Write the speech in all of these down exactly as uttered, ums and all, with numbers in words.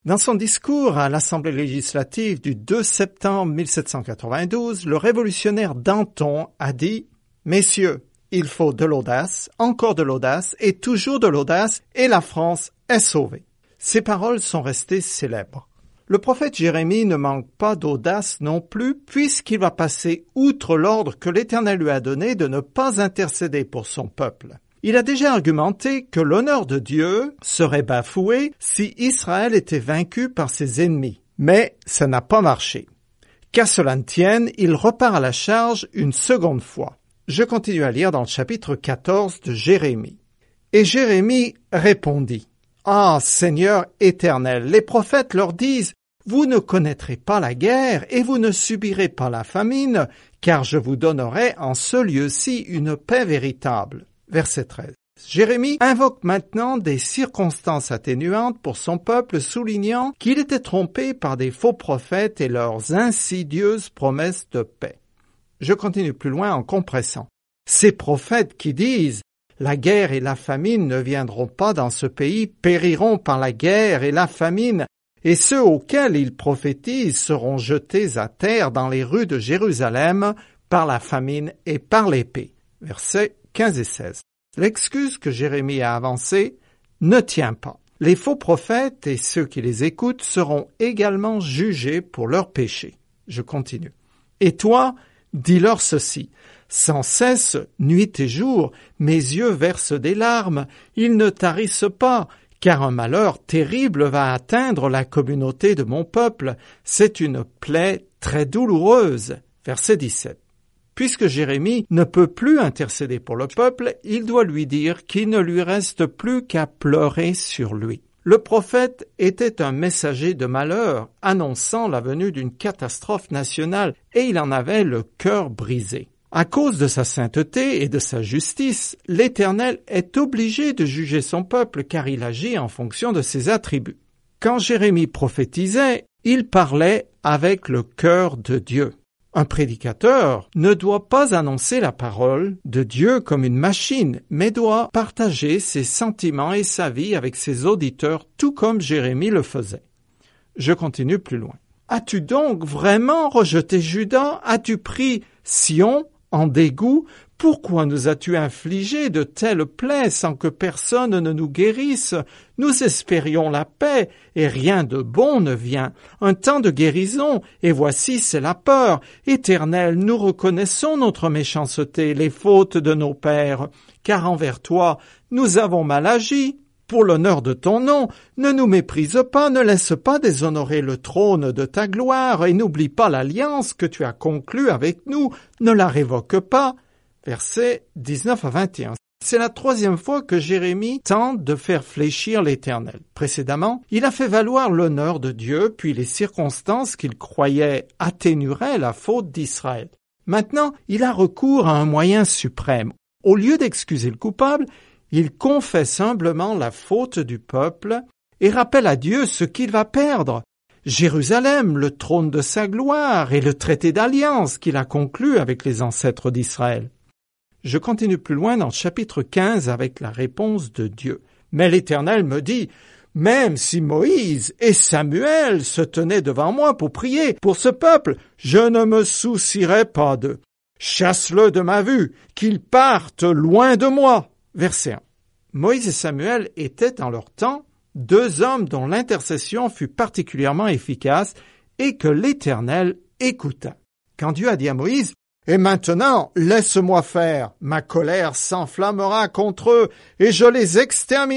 Dans son discours à l'Assemblée législative du deux septembre mille sept cent quatre-vingt-douze, le révolutionnaire Danton a dit « Messieurs, il faut de l'audace, encore de l'audace et toujours de l'audace, et la France est sauvée. » Ces paroles sont restées célèbres. Le prophète Jérémie ne manque pas d'audace non plus, puisqu'il va passer outre l'ordre que l'Éternel lui a donné de ne pas intercéder pour son peuple. Il a déjà argumenté que l'honneur de Dieu serait bafoué si Israël était vaincu par ses ennemis. Mais ça n'a pas marché. Qu'à cela ne tienne, il repart à la charge une seconde fois. Je continue à lire dans le chapitre quatorze de Jérémie. Et Jérémie répondit, « Ah, Seigneur éternel, les prophètes leur disent, vous ne connaîtrez pas la guerre et vous ne subirez pas la famine, car je vous donnerai en ce lieu-ci une paix véritable. » Verset treize. Jérémie invoque maintenant des circonstances atténuantes pour son peuple, soulignant qu'il était trompé par des faux prophètes et leurs insidieuses promesses de paix. Je continue plus loin en compressant. Ces prophètes qui disent « La guerre et la famine ne viendront pas dans ce pays, périront par la guerre et la famine, et ceux auxquels ils prophétisent seront jetés à terre dans les rues de Jérusalem par la famine et par l'épée. » Versets quinze et seize. L'excuse que Jérémie a avancée ne tient pas. Les faux prophètes et ceux qui les écoutent seront également jugés pour leurs péchés. Je continue. Et toi, dis-leur ceci. Sans cesse, nuit et jour, mes yeux versent des larmes. Ils ne tarissent pas, car un malheur terrible va atteindre la communauté de mon peuple. C'est une plaie très douloureuse. Verset dix-sept. Puisque Jérémie ne peut plus intercéder pour le peuple, il doit lui dire qu'il ne lui reste plus qu'à pleurer sur lui. Le prophète était un messager de malheur, annonçant la venue d'une catastrophe nationale, et il en avait le cœur brisé. À cause de sa sainteté et de sa justice, l'Éternel est obligé de juger son peuple, car il agit en fonction de ses attributs. Quand Jérémie prophétisait, il parlait avec le cœur de Dieu. Un prédicateur ne doit pas annoncer la parole de Dieu comme une machine, mais doit partager ses sentiments et sa vie avec ses auditeurs, tout comme Jérémie le faisait. Je continue plus loin. As-tu donc vraiment rejeté Juda? As-tu pris Sion en dégoût? Pourquoi nous as-tu infligé de telles plaies sans que personne ne nous guérisse? Nous espérions la paix, et rien de bon ne vient. Un temps de guérison, et voici c'est la peur. Éternel, nous reconnaissons notre méchanceté, les fautes de nos pères, car envers toi, nous avons mal agi. Pour l'honneur de ton nom, ne nous méprise pas, ne laisse pas déshonorer le trône de ta gloire, et n'oublie pas l'alliance que tu as conclue avec nous, ne la révoque pas. Versets dix-neuf à vingt et un. C'est la troisième fois que Jérémie tente de faire fléchir l'Éternel. Précédemment, il a fait valoir l'honneur de Dieu, puis les circonstances qu'il croyait atténueraient la faute d'Israël. Maintenant, il a recours à un moyen suprême. Au lieu d'excuser le coupable, il confesse humblement la faute du peuple et rappelle à Dieu ce qu'il va perdre. Jérusalem, le trône de sa gloire et le traité d'alliance qu'il a conclu avec les ancêtres d'Israël. Je continue plus loin dans le chapitre quinze avec la réponse de Dieu. Mais l'Éternel me dit, même si Moïse et Samuel se tenaient devant moi pour prier pour ce peuple, je ne me soucierai pas d'eux. Chasse-le de ma vue, qu'il parte loin de moi. Verset un. Moïse et Samuel étaient en leur temps deux hommes dont l'intercession fut particulièrement efficace et que l'Éternel écouta. Quand Dieu a dit à Moïse, « Et maintenant, laisse-moi faire, ma colère s'enflammera contre eux et je les exterminerai. »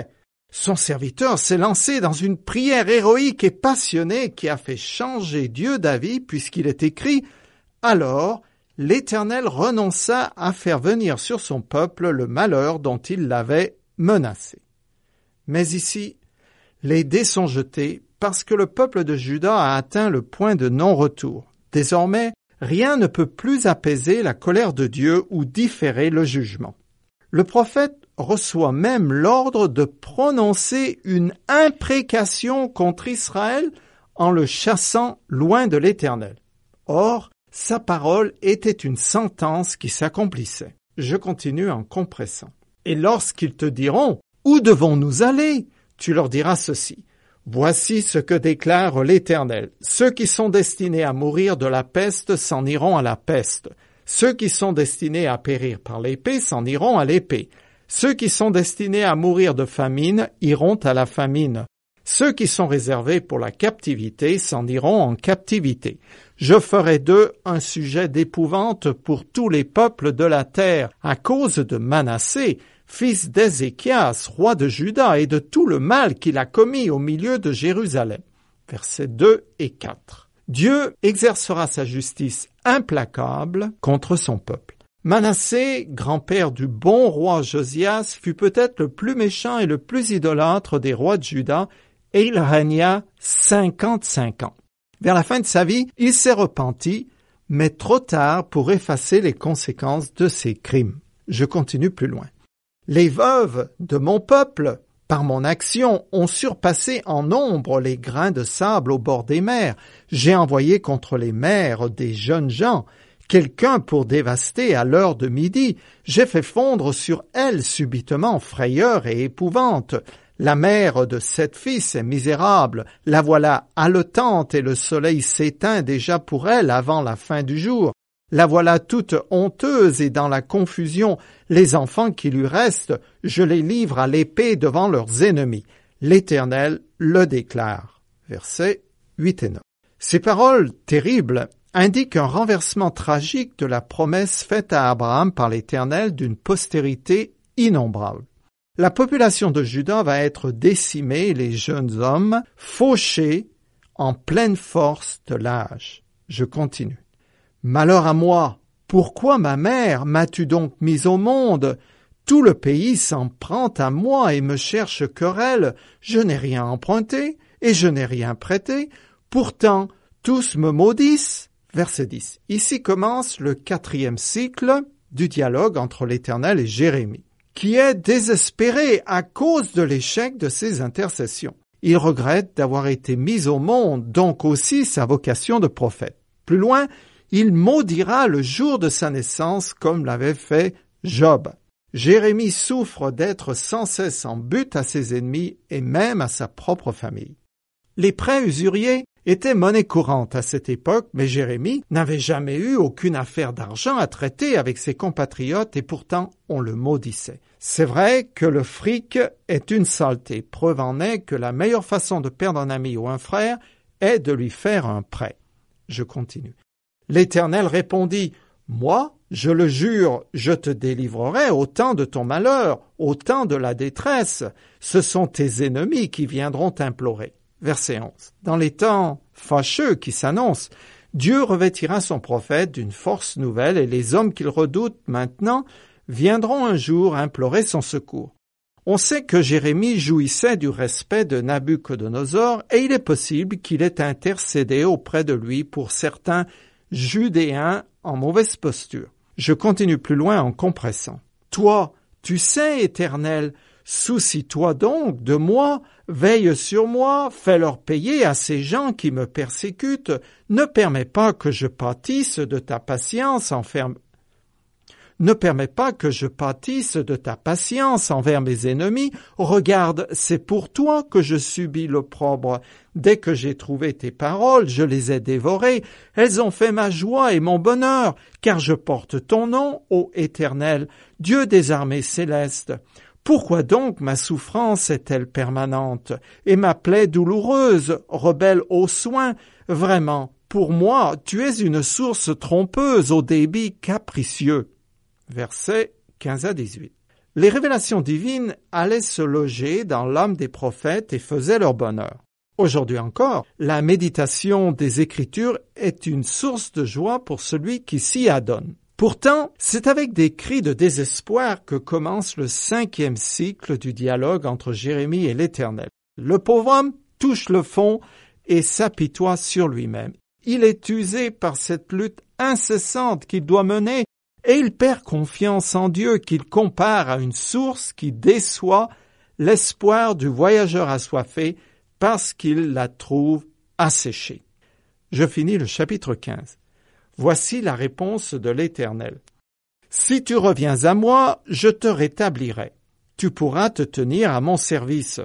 Son serviteur s'est lancé dans une prière héroïque et passionnée qui a fait changer Dieu d'avis puisqu'il est écrit « Alors, l'Éternel renonça à faire venir sur son peuple le malheur dont il l'avait menacé. » Mais ici, les dés sont jetés parce que le peuple de Juda a atteint le point de non-retour. Désormais, rien ne peut plus apaiser la colère de Dieu ou différer le jugement. Le prophète reçoit même l'ordre de prononcer une imprécation contre Israël en le chassant loin de l'Éternel. Or, sa parole était une sentence qui s'accomplissait. Je continue en compressant. Et lorsqu'ils te diront « Où devons-nous aller ?» tu leur diras ceci. « Voici ce que déclare l'Éternel. Ceux qui sont destinés à mourir de la peste s'en iront à la peste. Ceux qui sont destinés à périr par l'épée s'en iront à l'épée. Ceux qui sont destinés à mourir de famine iront à la famine. Ceux qui sont réservés pour la captivité s'en iront en captivité. Je ferai d'eux un sujet d'épouvante pour tous les peuples de la terre, à cause de Manassé, fils d'Ézéchias, roi de Juda, et de tout le mal qu'il a commis au milieu de Jérusalem. Versets deux et quatre. Dieu exercera sa justice implacable contre son peuple. Manassé, grand-père du bon roi Josias, fut peut-être le plus méchant et le plus idolâtre des rois de Juda, et il régna cinquante-cinq ans. Vers la fin de sa vie, il s'est repenti, mais trop tard pour effacer les conséquences de ses crimes. Je continue plus loin. Les veuves de mon peuple, par mon action, ont surpassé en nombre les grains de sable au bord des mers. J'ai envoyé contre les mers des jeunes gens, quelqu'un pour dévaster à l'heure de midi. J'ai fait fondre sur elles subitement frayeur et épouvante. La mère de sept fils est misérable, la voilà haletante et le soleil s'éteint déjà pour elle avant la fin du jour. La voilà toute honteuse et dans la confusion. Les enfants qui lui restent, je les livre à l'épée devant leurs ennemis. L'Éternel le déclare. Versets huit et neuf. Ces paroles terribles indiquent un renversement tragique de la promesse faite à Abraham par l'Éternel d'une postérité innombrable. La population de Juda va être décimée et les jeunes hommes fauchés en pleine force de l'âge. Je continue. Malheur à moi! Pourquoi, ma mère, m'as-tu donc mise au monde? Tout le pays s'en prend à moi et me cherche querelle. Je n'ai rien emprunté et je n'ai rien prêté. Pourtant, tous me maudissent. Verset dix. Ici commence le quatrième cycle du dialogue entre l'Éternel et Jérémie, qui est désespéré à cause de l'échec de ses intercessions. Il regrette d'avoir été mis au monde, donc aussi sa vocation de prophète. Plus loin, il maudira le jour de sa naissance comme l'avait fait Job. Jérémie souffre d'être sans cesse en butte à ses ennemis et même à sa propre famille. Les prêts usuriers étaient monnaie courante à cette époque, mais Jérémie n'avait jamais eu aucune affaire d'argent à traiter avec ses compatriotes et pourtant on le maudissait. C'est vrai que le fric est une saleté. Preuve en est que la meilleure façon de perdre un ami ou un frère est de lui faire un prêt. Je continue. L'Éternel répondit, « Moi, je le jure, je te délivrerai au temps de ton malheur, au temps de la détresse. Ce sont tes ennemis qui viendront t'implorer. » Verset onze. Dans les temps fâcheux qui s'annoncent, Dieu revêtira son prophète d'une force nouvelle et les hommes qu'il redoute maintenant viendront un jour implorer son secours. On sait que Jérémie jouissait du respect de Nabuchodonosor et il est possible qu'il ait intercédé auprès de lui pour certains Judéens en mauvaise posture. Je continue plus loin en compressant. Toi, tu sais, Éternel, soucie-toi donc de moi, veille sur moi, fais-leur payer à ces gens qui me persécutent, ne permets pas que je pâtisse de ta patience envers Ne permets pas que je pâtisse de ta patience envers mes ennemis. Regarde, c'est pour toi que je subis l'opprobre. Dès que j'ai trouvé tes paroles, je les ai dévorées. Elles ont fait ma joie et mon bonheur, car je porte ton nom, ô Éternel, Dieu des armées célestes. Pourquoi donc ma souffrance est-elle permanente, et ma plaie douloureuse, rebelle aux soins? Vraiment, pour moi, tu es une source trompeuse au débit capricieux. Versets quinze à dix-huit. Les révélations divines allaient se loger dans l'âme des prophètes et faisaient leur bonheur. Aujourd'hui encore, la méditation des Écritures est une source de joie pour celui qui s'y adonne. Pourtant, c'est avec des cris de désespoir que commence le cinquième cycle du dialogue entre Jérémie et l'Éternel. Le pauvre homme touche le fond et s'apitoie sur lui-même. Il est usé par cette lutte incessante qu'il doit mener et il perd confiance en Dieu qu'il compare à une source qui déçoit l'espoir du voyageur assoiffé parce qu'il la trouve asséchée. Je finis le chapitre quinze. Voici la réponse de l'Éternel. Si tu reviens à moi, je te rétablirai. Tu pourras te tenir à mon service.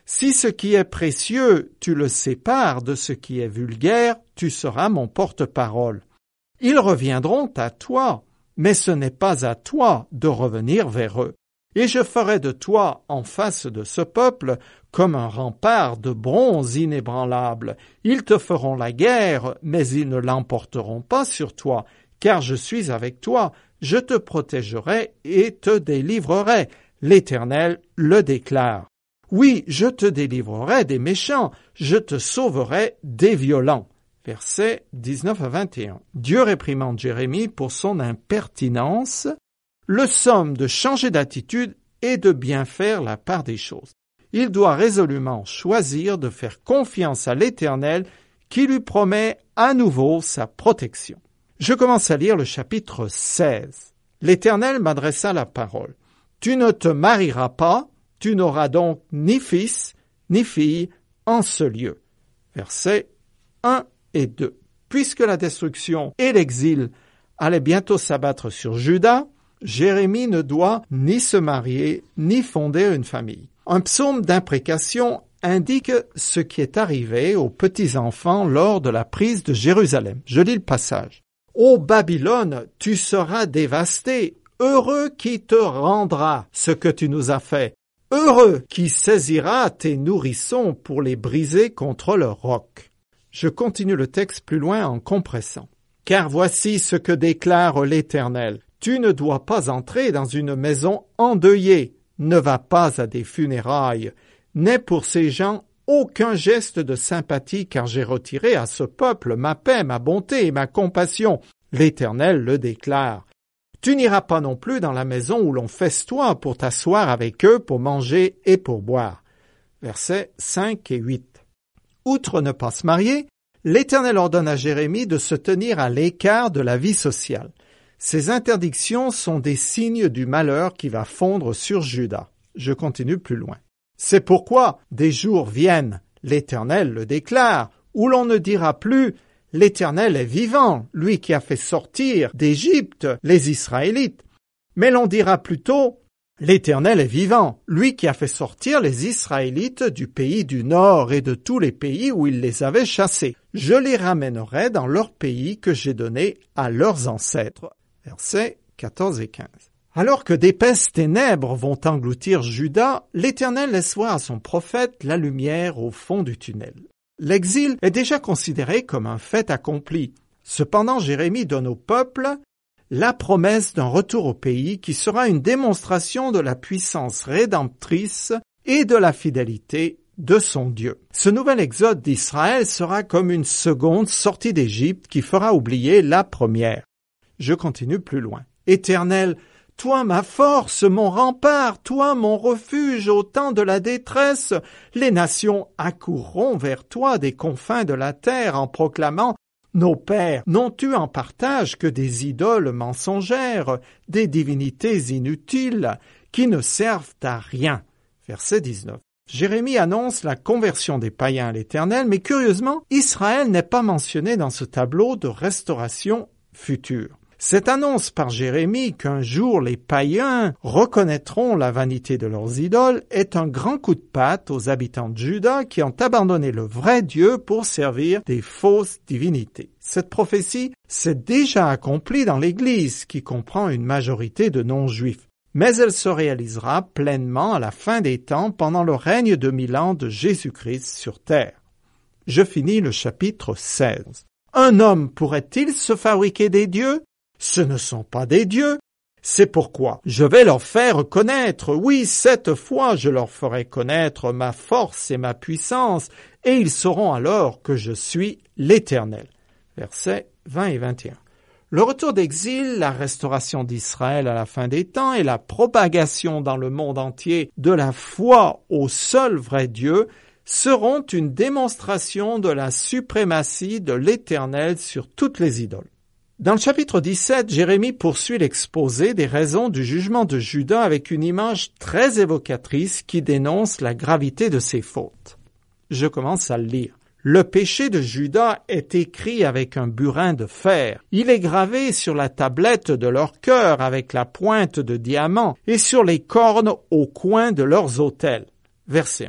Si ce qui est précieux, tu le sépares de ce qui est vulgaire, tu seras mon porte-parole. Ils reviendront à toi, mais ce n'est pas à toi de revenir vers eux. Et je ferai de toi, en face de ce peuple, comme un rempart de bronze inébranlable. Ils te feront la guerre, mais ils ne l'emporteront pas sur toi, car je suis avec toi, je te protégerai et te délivrerai. L'Éternel le déclare. Oui, je te délivrerai des méchants, je te sauverai des violents. Versets dix-neuf à vingt et un. Dieu réprimande Jérémie pour son impertinence. Le somme de changer d'attitude et de bien faire la part des choses. Il doit résolument choisir de faire confiance à l'Éternel qui lui promet à nouveau sa protection. Je commence à lire le chapitre seize. L'Éternel m'adressa la parole. Tu ne te marieras pas, tu n'auras donc ni fils ni fille en ce lieu. Versets un et deux. Puisque la destruction et l'exil allaient bientôt s'abattre sur Juda, Jérémie ne doit ni se marier, ni fonder une famille. Un psaume d'imprécation indique ce qui est arrivé aux petits-enfants lors de la prise de Jérusalem. Je lis le passage. « Ô Babylone, tu seras dévasté, heureux qui te rendra ce que tu nous as fait, heureux qui saisira tes nourrissons pour les briser contre le roc. » Je continue le texte plus loin en compressant. « Car voici ce que déclare l'Éternel. Tu ne dois pas entrer dans une maison endeuillée, ne va pas à des funérailles, n'aie pour ces gens aucun geste de sympathie, car j'ai retiré à ce peuple ma paix, ma bonté et ma compassion. L'Éternel le déclare. Tu n'iras pas non plus dans la maison où l'on festoie pour t'asseoir avec eux, pour manger et pour boire. » Versets cinq et huit. Outre ne pas se marier, l'Éternel ordonne à Jérémie de se tenir à l'écart de la vie sociale. Ces interdictions sont des signes du malheur qui va fondre sur Juda. Je continue plus loin. C'est pourquoi des jours viennent, l'Éternel le déclare, où l'on ne dira plus « L'Éternel est vivant, lui qui a fait sortir d'Égypte les Israélites », mais l'on dira plutôt « L'Éternel est vivant, lui qui a fait sortir les Israélites du pays du Nord et de tous les pays où il les avait chassés. Je les ramènerai dans leur pays que j'ai donné à leurs ancêtres. » Versets quatorze et quinze. Alors que d'épaisses ténèbres vont engloutir Juda, l'Éternel laisse voir à son prophète la lumière au fond du tunnel. L'exil est déjà considéré comme un fait accompli. Cependant, Jérémie donne au peuple la promesse d'un retour au pays qui sera une démonstration de la puissance rédemptrice et de la fidélité de son Dieu. Ce nouvel exode d'Israël sera comme une seconde sortie d'Égypte qui fera oublier la première. Je continue plus loin. Éternel, toi ma force, mon rempart, toi mon refuge au temps de la détresse, les nations accourront vers toi des confins de la terre en proclamant « Nos pères n'ont eu en partage que des idoles mensongères, des divinités inutiles, qui ne servent à rien. » Verset dix-neuf. Jérémie annonce la conversion des païens à l'Éternel, mais curieusement, Israël n'est pas mentionné dans ce tableau de restauration future. Cette annonce par Jérémie qu'un jour les païens reconnaîtront la vanité de leurs idoles est un grand coup de patte aux habitants de Juda qui ont abandonné le vrai Dieu pour servir des fausses divinités. Cette prophétie s'est déjà accomplie dans l'Église qui comprend une majorité de non-juifs, mais elle se réalisera pleinement à la fin des temps pendant le règne de mille ans de Jésus-Christ sur terre. Je finis le chapitre seize. Un homme pourrait-il se fabriquer des dieux? Ce ne sont pas des dieux. C'est pourquoi je vais leur faire connaître, oui, cette fois je leur ferai connaître ma force et ma puissance, et ils sauront alors que je suis l'Éternel. Versets vingt et vingt et un. Le retour d'exil, la restauration d'Israël à la fin des temps et la propagation dans le monde entier de la foi au seul vrai Dieu seront une démonstration de la suprématie de l'Éternel sur toutes les idoles. Dans le chapitre dix-sept, Jérémie poursuit l'exposé des raisons du jugement de Juda avec une image très évocatrice qui dénonce la gravité de ses fautes. Je commence à le lire. Le péché de Juda est écrit avec un burin de fer. Il est gravé sur la tablette de leur cœur avec la pointe de diamant et sur les cornes au coin de leurs autels. Verset un.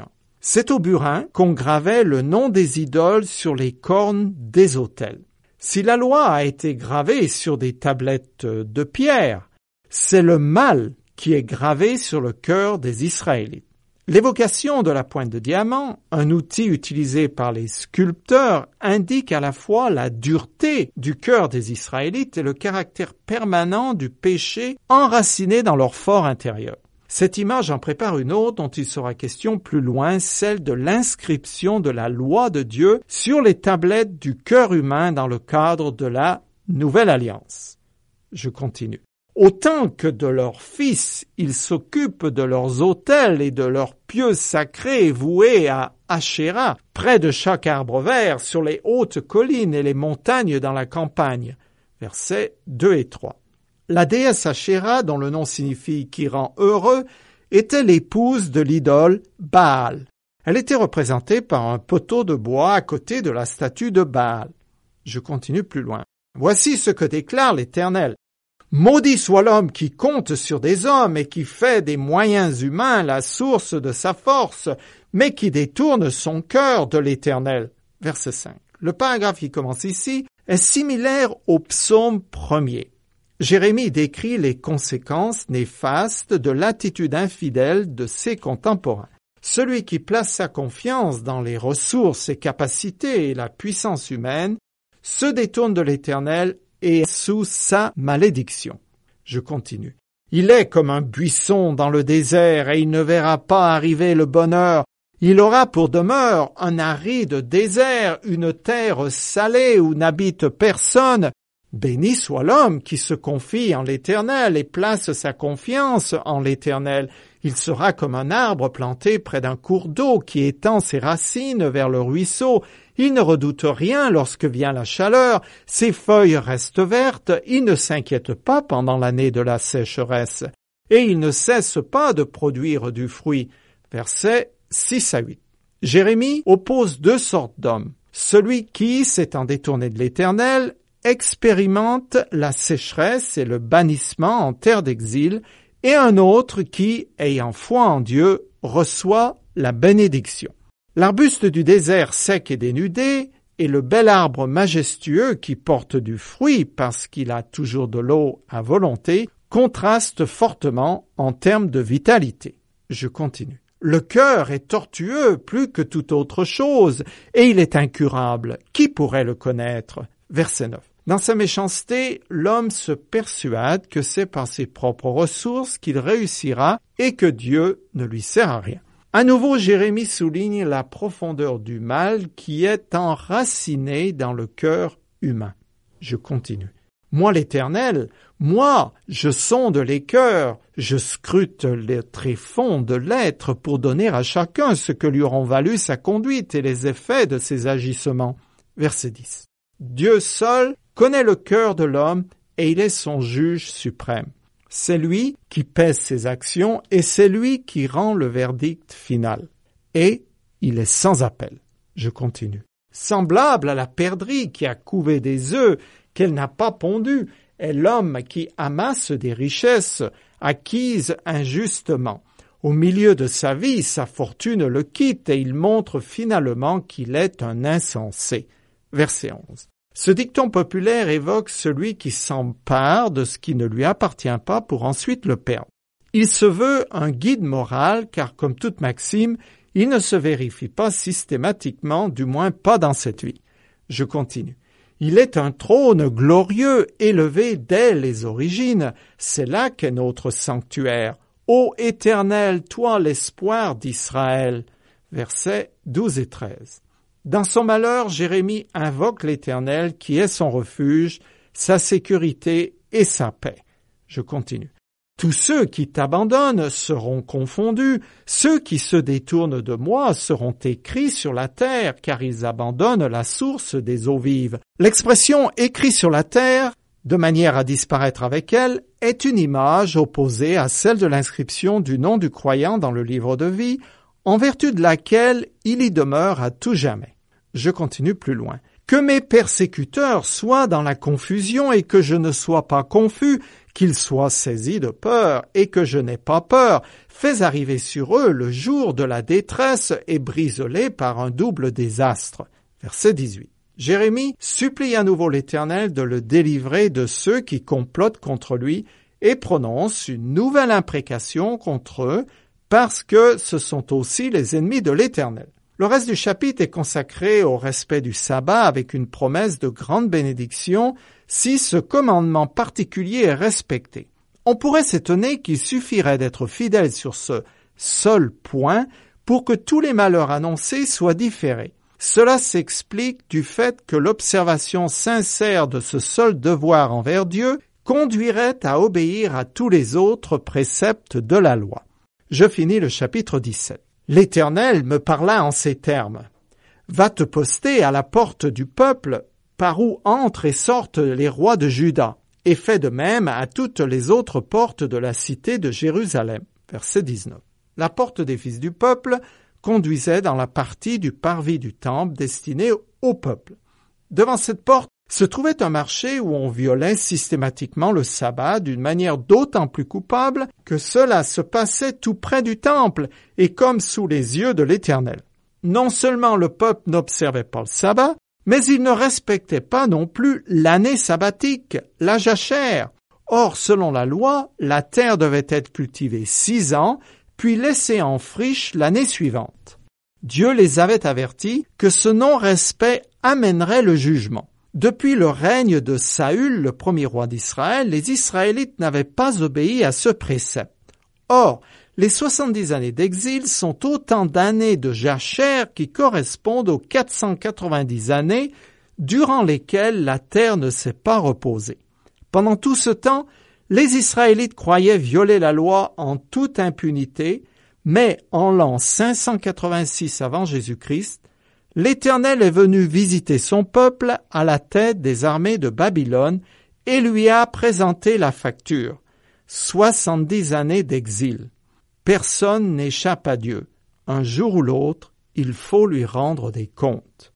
C'est au burin qu'on gravait le nom des idoles sur les cornes des autels. Si la loi a été gravée sur des tablettes de pierre, c'est le mal qui est gravé sur le cœur des Israélites. L'évocation de la pointe de diamant, un outil utilisé par les sculpteurs, indique à la fois la dureté du cœur des Israélites et le caractère permanent du péché enraciné dans leur fort intérieur. Cette image en prépare une autre dont il sera question plus loin, celle de l'inscription de la loi de Dieu sur les tablettes du cœur humain dans le cadre de la Nouvelle Alliance. Je continue. Autant que de leurs fils, ils s'occupent de leurs autels et de leurs pieux sacrés voués à Ashéra, près de chaque arbre vert, sur les hautes collines et les montagnes dans la campagne. Versets deux et trois. La déesse Ashéra, dont le nom signifie « qui rend heureux », était l'épouse de l'idole Baal. Elle était représentée par un poteau de bois à côté de la statue de Baal. Je continue plus loin. Voici ce que déclare l'Éternel. Maudit soit l'homme qui compte sur des hommes et qui fait des moyens humains la source de sa force, mais qui détourne son cœur de l'Éternel. Verset cinq. Le paragraphe qui commence ici est similaire au psaume premier. Jérémie décrit les conséquences néfastes de l'attitude infidèle de ses contemporains. Celui qui place sa confiance dans les ressources et capacités et la puissance humaine se détourne de l'Éternel et est sous sa malédiction. Je continue. Il est comme un buisson dans le désert et il ne verra pas arriver le bonheur. Il aura pour demeure un aride désert, une terre salée où n'habite personne. Béni soit l'homme qui se confie en l'Éternel et place sa confiance en l'Éternel. Il sera comme un arbre planté près d'un cours d'eau qui étend ses racines vers le ruisseau. Il ne redoute rien lorsque vient la chaleur, ses feuilles restent vertes, il ne s'inquiète pas pendant l'année de la sécheresse, et il ne cesse pas de produire du fruit. Versets six à huit. Jérémie oppose deux sortes d'hommes. Celui qui, s'étant détourné de l'Éternel, expérimente la sécheresse et le bannissement en terre d'exil, et un autre qui, ayant foi en Dieu, reçoit la bénédiction. L'arbuste du désert sec et dénudé et le bel arbre majestueux qui porte du fruit parce qu'il a toujours de l'eau à volonté contrastent fortement en termes de vitalité. Je continue. Le cœur est tortueux plus que toute autre chose et il est incurable. Qui pourrait le connaître? Verset neuf. Dans sa méchanceté, l'homme se persuade que c'est par ses propres ressources qu'il réussira et que Dieu ne lui sert à rien. À nouveau, Jérémie souligne la profondeur du mal qui est enraciné dans le cœur humain. Je continue. Moi, l'Éternel, moi, je sonde les cœurs, je scrute les tréfonds de l'être pour donner à chacun ce que lui auront valu sa conduite et les effets de ses agissements. Verset dix. Dieu seul connaît le cœur de l'homme et il est son juge suprême. C'est lui qui pèse ses actions et c'est lui qui rend le verdict final. Et il est sans appel. Je continue. Semblable à la perdrix qui a couvé des œufs qu'elle n'a pas pondus, est l'homme qui amasse des richesses acquises injustement. Au milieu de sa vie, sa fortune le quitte et il montre finalement qu'il est un insensé. Verset onze. Ce dicton populaire évoque celui qui s'empare de ce qui ne lui appartient pas pour ensuite le perdre. Il se veut un guide moral car, comme toute maxime, il ne se vérifie pas systématiquement, du moins pas dans cette vie. Je continue. Il est un trône glorieux élevé dès les origines. C'est là qu'est notre sanctuaire. Ô Éternel, toi l'espoir d'Israël. Versets douze et treize. Dans son malheur, Jérémie invoque l'Éternel qui est son refuge, sa sécurité et sa paix. Je continue. Tous ceux qui t'abandonnent seront confondus, ceux qui se détournent de moi seront écrits sur la terre, car ils abandonnent la source des eaux vives. L'expression « écrit sur la terre », de manière à disparaître avec elle, est une image opposée à celle de l'inscription du nom du croyant dans le livre de vie, en vertu de laquelle il y demeure à tout jamais. Je continue plus loin. Que mes persécuteurs soient dans la confusion et que je ne sois pas confus, qu'ils soient saisis de peur et que je n'ai pas peur. Fais arriver sur eux le jour de la détresse et brise-les par un double désastre. Verset dix-huit. Jérémie supplie à nouveau l'Éternel de le délivrer de ceux qui complotent contre lui et prononce une nouvelle imprécation contre eux parce que ce sont aussi les ennemis de l'Éternel. Le reste du chapitre est consacré au respect du sabbat avec une promesse de grande bénédiction si ce commandement particulier est respecté. On pourrait s'étonner qu'il suffirait d'être fidèle sur ce seul point pour que tous les malheurs annoncés soient différés. Cela s'explique du fait que l'observation sincère de ce seul devoir envers Dieu conduirait à obéir à tous les autres préceptes de la loi. Je finis le chapitre dix-sept. L'Éternel me parla en ces termes. « Va te poster à la porte du peuple par où entrent et sortent les rois de Juda, et fais de même à toutes les autres portes de la cité de Jérusalem. » Verset dix-neuf. La porte des fils du peuple conduisait dans la partie du parvis du temple destinée au peuple. Devant cette porte se trouvait un marché où on violait systématiquement le sabbat d'une manière d'autant plus coupable que cela se passait tout près du temple et comme sous les yeux de l'Éternel. Non seulement le peuple n'observait pas le sabbat, mais il ne respectait pas non plus l'année sabbatique, la jachère. Or, selon la loi, la terre devait être cultivée six ans, puis laissée en friche l'année suivante. Dieu les avait avertis que ce non-respect amènerait le jugement. Depuis le règne de Saül, le premier roi d'Israël, les Israélites n'avaient pas obéi à ce précepte. Or, les soixante-dix années d'exil sont autant d'années de jachère qui correspondent aux quatre cent quatre-vingt-dix années durant lesquelles la terre ne s'est pas reposée. Pendant tout ce temps, les Israélites croyaient violer la loi en toute impunité, mais en l'an cinq cent quatre-vingt-six avant Jésus-Christ, l'Éternel est venu visiter son peuple à la tête des armées de Babylone et lui a présenté la facture. soixante-dix années d'exil. Personne n'échappe à Dieu. Un jour ou l'autre, il faut lui rendre des comptes.